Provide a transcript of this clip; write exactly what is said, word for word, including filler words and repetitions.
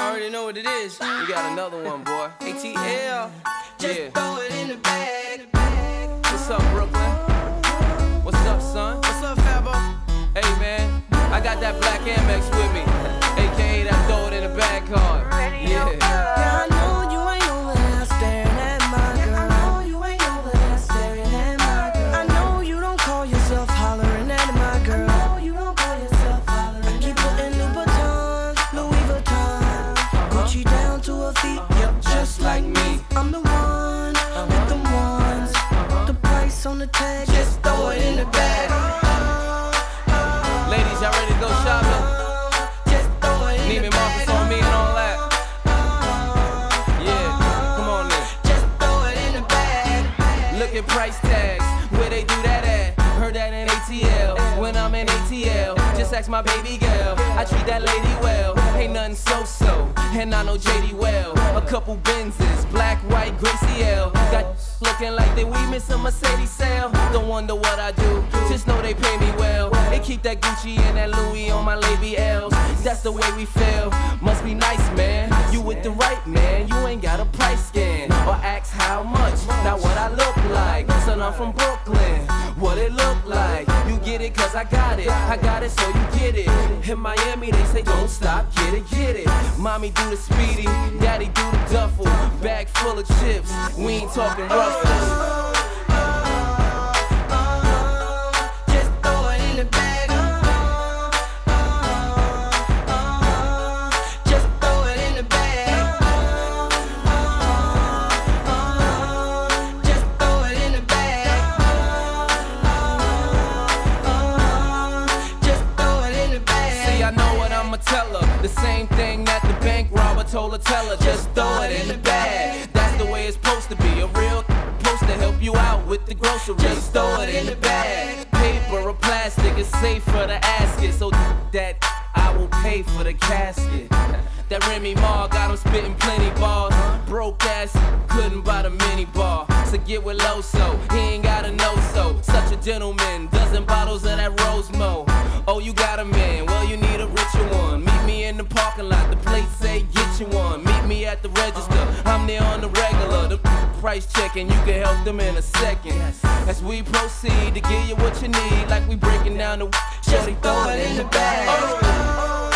already know what it is. We got another one, boy. A T L. Just Yeah. throw it in the bag. What's up, Brooklyn? What's up, son? What's up, Fabo? Hey, man. I got that black Amex with me. A K A that throw it in the bag card. Yeah. Yeah, I know you ain't over there staring at my girl. I know you ain't over there staring at my girl. I know you don't call yourself hollering at my girl. I know you don't call yourself hollering. I keep putting Louboutins, Louis Vuitton, Gucci down to her feet. Yep, just like me. I'm the one with the ones. The price on the tag, just throw it in the bag. Ladies, y'all ready to go shopping? Just throw it in the Neiman bag. Marcus on me and all that. Yeah, come on then. Just throw it in the bag. Look at price tags, where they do that at? Heard that in A T L, when I'm in A T L. Just ask my baby girl, I treat that lady well. Ain't nothing so-so, and I know J D well. A couple Benzes, black, white, Gracie L. Got looking like they we miss a Mercedes sale. Don't wonder what I do, just know they pay me well. They keep that Gucci and that Louis on my Lady L's. That's the way we feel, must be nice, man. You with the right man, you ain't got a price scan or ask how much, not what I look like. Son, I'm from Brooklyn, what it look like. You get it cause I got it, I got it so you get it. In Miami they say don't stop, get it, get it. Mommy do the speedy, daddy do the duffel. Bag full of chips, we ain't talking ruffles. Just throw it in the bag. Just throw it in the bag. Just throw it in the bag. Just throw it in the bag. See, I know what I'ma tell her. The same thing that the bank robber told her, tell her. Just throw it in the bag. That's the way it's supposed to be. A real supposed to help you out with the groceries. Just throw it in the bag. Paper or plastic is safe for the asket, so that I will pay for the casket. That Remy Ma got him spitting plenty bars. Broke ass couldn't buy the mini bar. So get with Loso, he ain't gotta know so. Such a gentleman, dozen bottles of that Rosemo. Oh, you got a man, well you need a richer one. Meet me in the parking lot, the plates say get you one. Meet me at the register, I'm there on the regular. The price checking, you can help them in a second. As we proceed to give you what you need, like we breaking down the shorty, throw it in the bag.